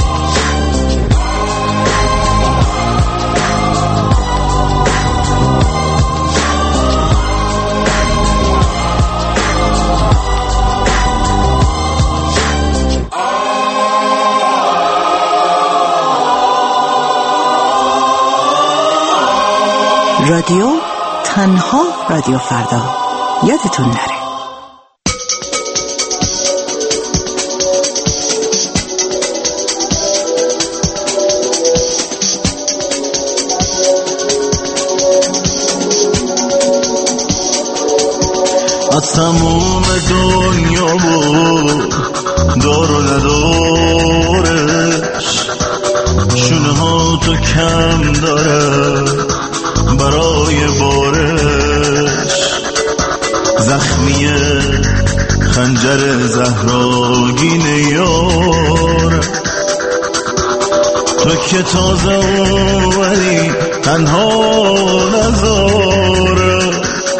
رادیو تنها رادیو فردا، یادتون نره. از تموم دنیا و دار و ندارش شونه ها تو کم داره برای بارش زخمیه خنجر زهراگین یار، تو که تازه اومدی تنها نذاره،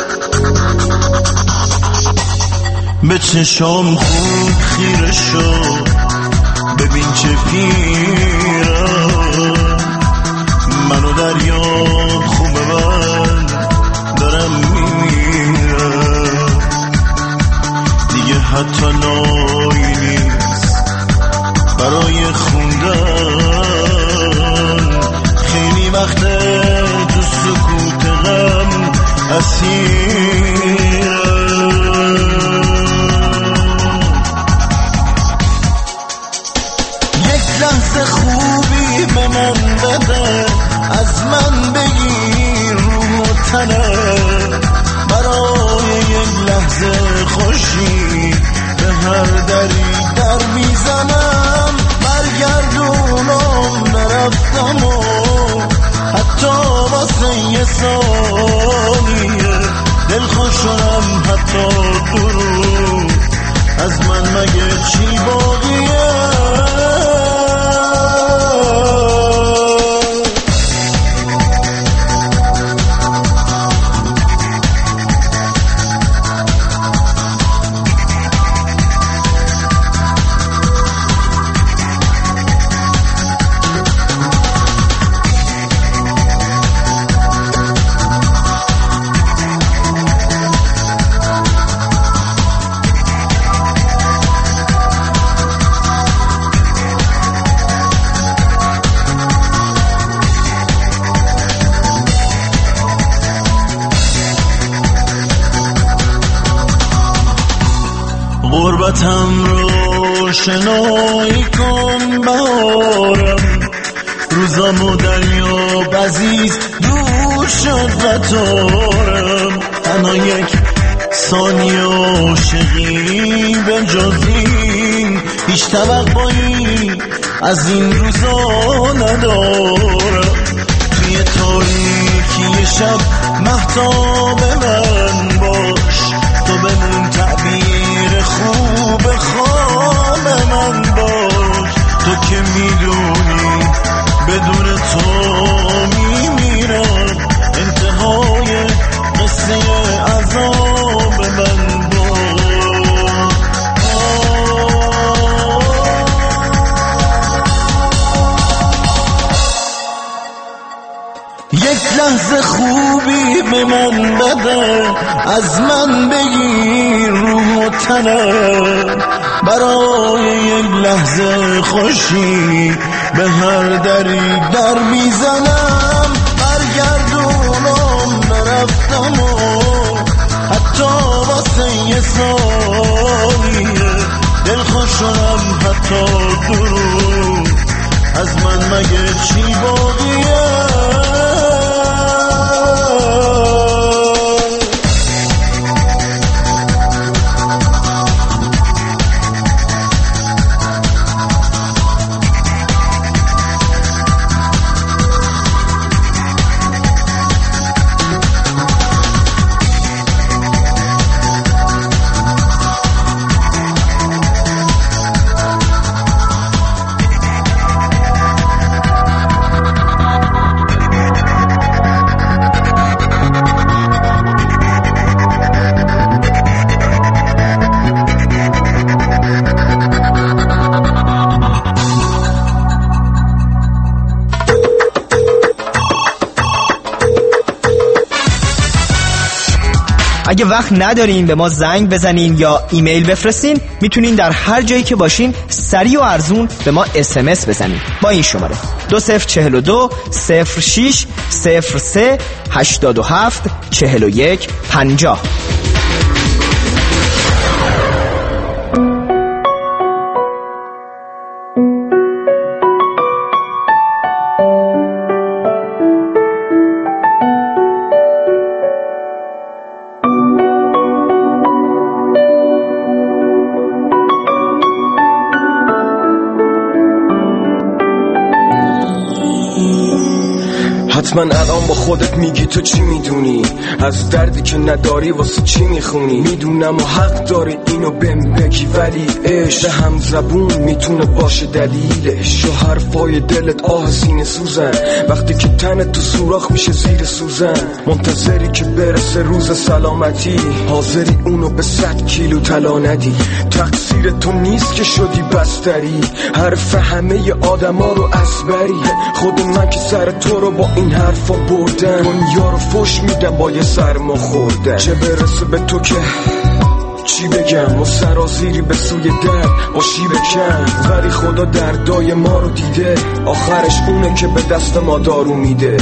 به چشام خوب خیره شو ببین چه پیرم، منو در یاد خوبه من دارم میمیرم، دیگه حتی نایی نیست برای خوندن، خیلی وقت تو سکوت غم اسیرم. لحظه خوبی به من بده، از من بگیر روح و تنم، برای یک لحظه خوشی به هر دری در میزنم، برگردونم نرفتم و حتی واسه یه ثانیه دلخوشم، حتی درو از من مگه چی باقیه؟ غربتم رو شنایی کن بهارم، روزامو دریاب عزیز دور شد قطارم، تنها یک ثانیه عاشقی به جز این هیچ توقعی از این روزا ندارم، توی تاریکی شب مهتاب من باش، تو بمون تعبیر خوب خواب من باش، تو که میدونی بدون تو میمیرم، انتهای قصه عذاب من باش. یک لحظه خوبی به من بده، از من بگیر روح و تنم، برای یک لحظه خوشی به هر دری در میزنم، برگردونم نرفتم و حتی واسه یه ثانیه دلخوشم، حتی درو از من مگه چی باقیه؟ اگه وقت ندارین به ما زنگ بزنین یا ایمیل بفرستین، میتونین در هر جایی که باشین سریع و ارزون به ما اس ام اس بزنین با این شماره دو صفر چهل و دو صفر شش صفر سه هشتاد و هفت چهل و یک پنجاه. حتما الان با خودت میگی تو چی میدونی از دردی که نداری واسه چی میخونی. میدونم و حق داری اینو بهم بگی، ولی عشق هم زبون میتونه باشه دلیلش. و حرفای دلت آه سینه سوزن وقتی که تنت تو سوراخ میشه زیر سوزن. منتظری که برسه روز سلامتی، حاضری اونو به صد کیلو طلا ندی. تقصیر تو نیست که شدی بستری، حرف همه آدما رو اسبری. خود من که سر تو رو با این حرفا بردم، دنیا رو فش میدم با یه سرما خوردن. چه برسه به تو که چی بگم، و سرازیری به سوی در با شیب کم. ولی خدا دردای ما رو دیده، آخرش اونه که به دست ما دارو میده.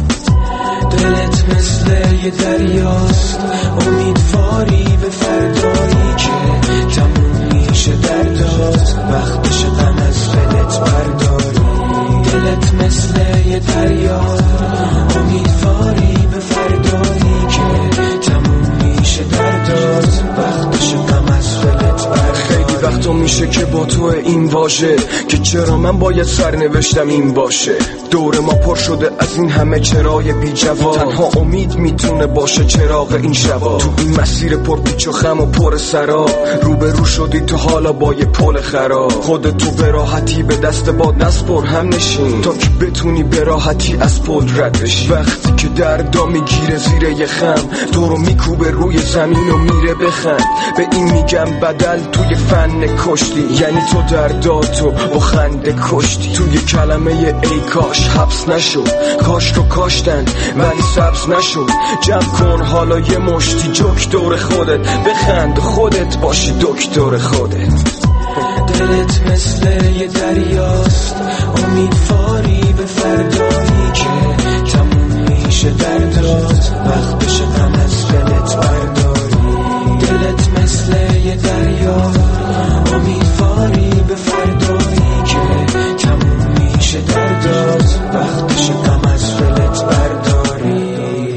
دلت مثل یه دریاست، امیدواری به فردایی که تموم میشه دردات، وقتش غم از دلت برداری. دلت مثل یه دریاست، امیدواری به فردایی که تموم میشه دردات، وقتش غم از دلت برداری. خیلی وقتا میشه که با تو این واژه که چرا من باید سرنوشتم این باشه. دور ما پر شده از این همه چرای بی جواب، تنها امید میتونه باشه چراغ این شبا. تو این مسیر پر پیچ و خم و پر سراب، روبرو شدی تو حالا با یه پل خراب. خودتو به راحتی به دست باد نسپر، هم نشین تا که بتونی به راحتی از پل ردش. وقتی که دردا میگیره زیر یه خم، تو رو میکوبه روی زمین و میره بخند. به این میگم بدل توی فن کشتی، یعنی تو درداتو با خنده کشتی. توی کلمه ای کاش حبس نشد، کاش رو کاشتن ولی سبز نشد. جمع کن حالا یه مشتی دکتر خودت، بخند خودت باشی دکتر خودت. دلت مثل یه دریاست، امیدواری به فردایی که تموم میشه دردات، وقتش غم از دلت برداری. دلت مثل یه دریاست، امیدواری به فردایی که تموم میشه دردات، وقتش غم از دلت برداری.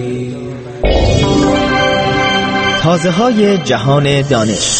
تازه های جهان دانش.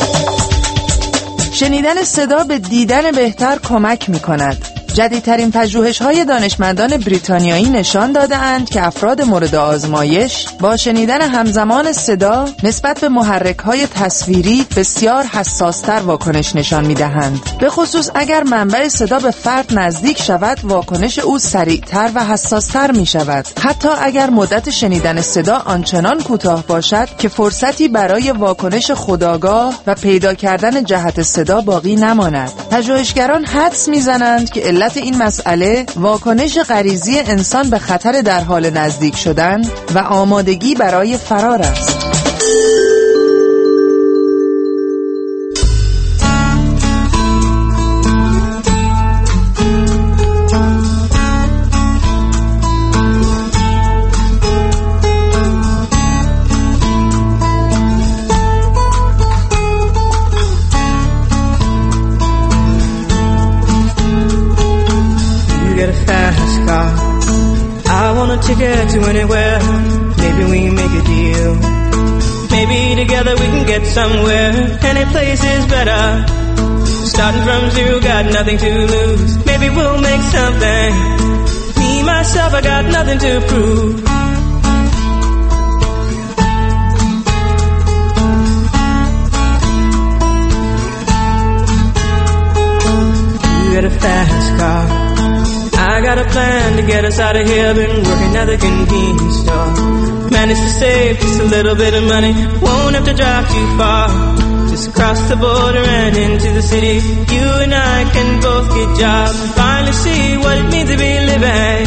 شنیدن صدا به دیدن بهتر کمک می کند. جدیدترین پژوهش‌های دانشمندان بریتانیایی نشان داده‌اند که افراد مورد آزمایش با شنیدن همزمان صدا نسبت به محرک‌های تصویری بسیار حساس‌تر واکنش نشان می‌دهند. به خصوص اگر منبع صدا به فرد نزدیک شود، واکنش او سریع‌تر و حساس‌تر می‌شود. حتی اگر مدت شنیدن صدا آنچنان کوتاه باشد که فرصتی برای واکنش خودآگاه و پیدا کردن جهت صدا باقی نماند. پژوهشگران حدس می‌زنند که علت این مسئله واکنش غریزی انسان به خطر در حال نزدیک شدن و آمادگی برای فرار است. Ticket to anywhere, maybe we make a deal. Maybe together we can get somewhere. Any place is better. Starting from zero, got nothing to lose. Maybe we'll make something. Me, myself, I got nothing to prove. You got a fast car, I got a plan to get us out of here. Been working at the convenience store, managed to save just a little bit of money. Won't have to drive too far, just across the border and into the city. You and I can both get jobs and finally see what it means to be living.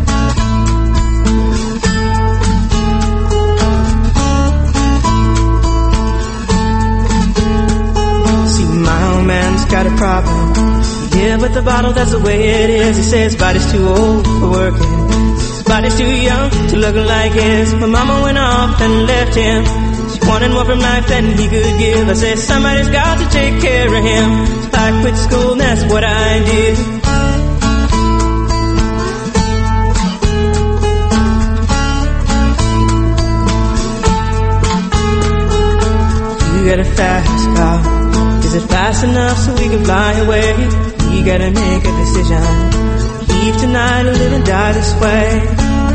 See, my old man's got a problem. Yeah, but the bottle, that's the way it is. He says his body's too old for working, his body's too young to look like his. My mama went off and left him. She wanted more from life than he could give. I said somebody's got to take care of him, so I quit school and that's what I did. You got a fast car, is it fast enough so we can fly away? You gotta make a decision, leave tonight or live and die this way.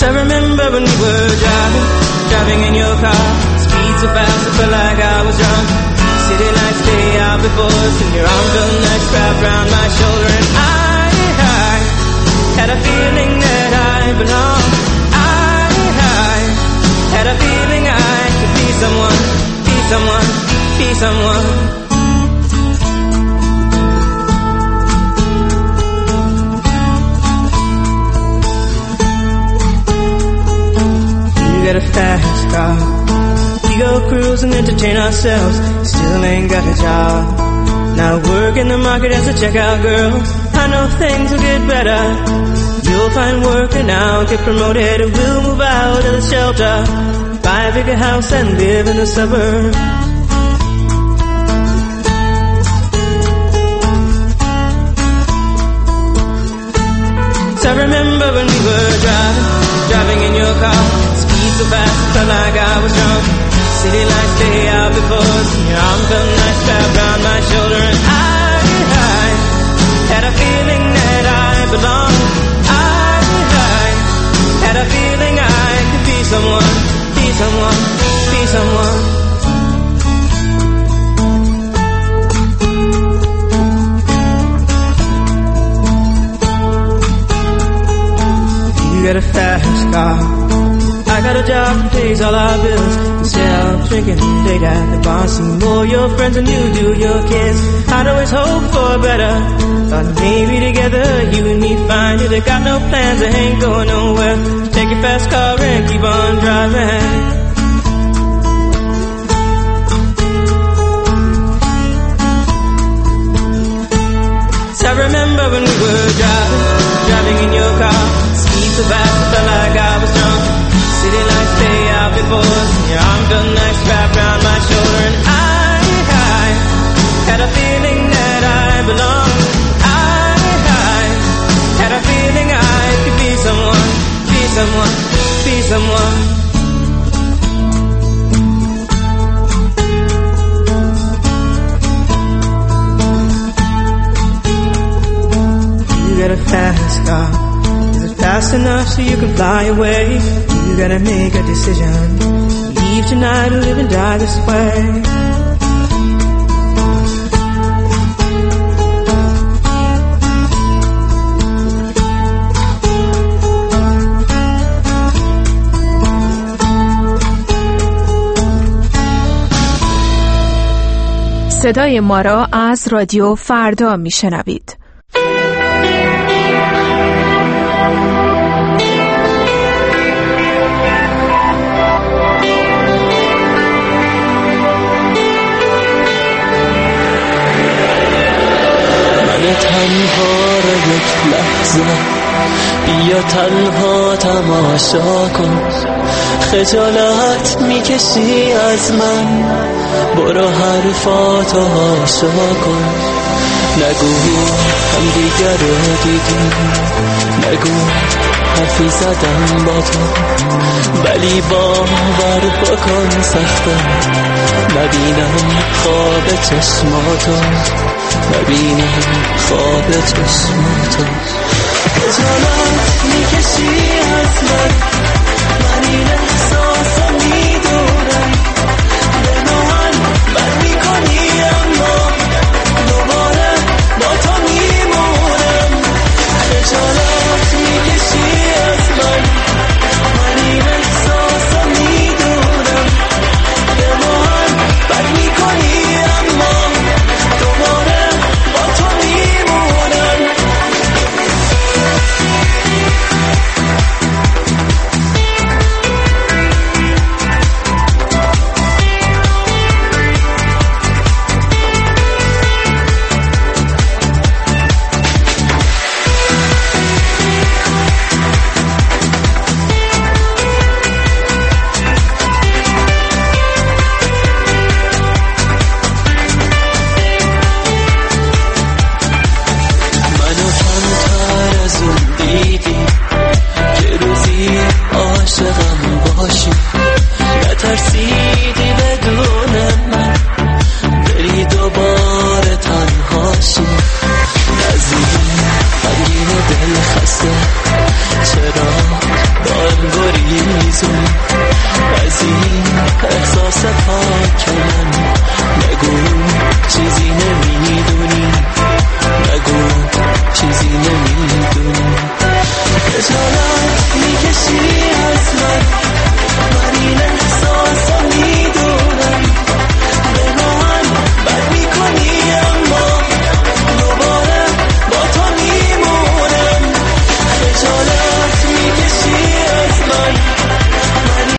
So I remember when we were driving, driving in your car, speed so fast I felt like I was drunk. City lights stay out before us, and your arm felt nice wrapped around my shoulder, and I, I had a feeling that I belonged. I, I had a feeling I could be someone, be someone, be someone. You got a fast car, we go cruise and entertain ourselves. Still ain't got a job. Now work in the market as a checkout girl. I know things will get better. You'll find work and I'll get promoted. We'll move out of the shelter, buy a bigger house and live in the suburbs. So I remember when we were driving, driving in your car, speed so fast I felt like I was drunk. City lights stay out before us, and your arm felt nice wrapped around my shoulder, and I, I had a feeling that I belonged. I, I had a feeling I could be someone, be someone, be someone. You got a fast car, I got a job that pays all our bills. Instead of drinking late at the bar, see more your friends than you do your kids. I'd always hope for better, thought maybe together you and me find it. I got no plans, I ain't going nowhere. Take your fast car and keep on driving. So I remember when we were driving, driving in your car, speed so fast I felt like I was drunk. City lights stay out before us, and your arm felt nice wrapped around my shoulder, and I, I had a feeling that I belonged. I, I had a feeling I could be someone, be someone, be someone. You got a fast car, is it fast enough so you can fly away? You gotta make a decision, leave tonight or live and die this way. صدای ما را از رادیو فردا میشنوید. تنها را یک لحظه بیا تنها تماشا کن، خجالت میکشی از من، برو حرفاتو هاشا کن. نگو هم دیگر رو دیدیم، نگو حرفی زدم با تو، ولی باور بکن سخته نبینم خواب چشماتو، نبینم خواب چشماتو. خجالت میکشی از من، من این احساسو میدونم، به من بد میکنی اما دوباره با تو میمونم. خجالت میکشی از من، من این احساسو میدونم، به من بد میکنی اما دوباره با تو میمونم. سپاه